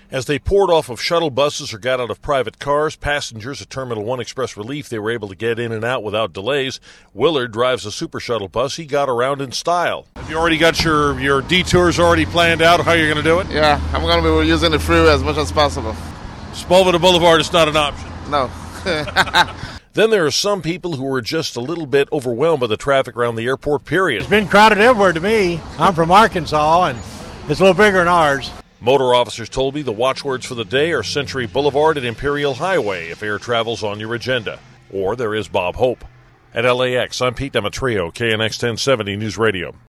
As they poured off of shuttle buses or got out of private cars, passengers at Terminal 1 expressed relief they were able to get in and out without delays. Willard drives a super shuttle bus. He got around in style. Have you already got your detours already planned out, how you're going to do it? Yeah, I'm going to be using the freeway as much as possible. Sepulveda Boulevard is not an option. No. Then there are some people who are just a little bit overwhelmed by the traffic around the airport, period. It's been crowded everywhere to me. I'm from Arkansas, and it's a little bigger than ours. Motor officers told me the watchwords for the day are Century Boulevard and Imperial Highway if air travel's on your agenda. Or there is Bob Hope. At LAX, I'm Pete Demetrio, KNX 1070 News Radio.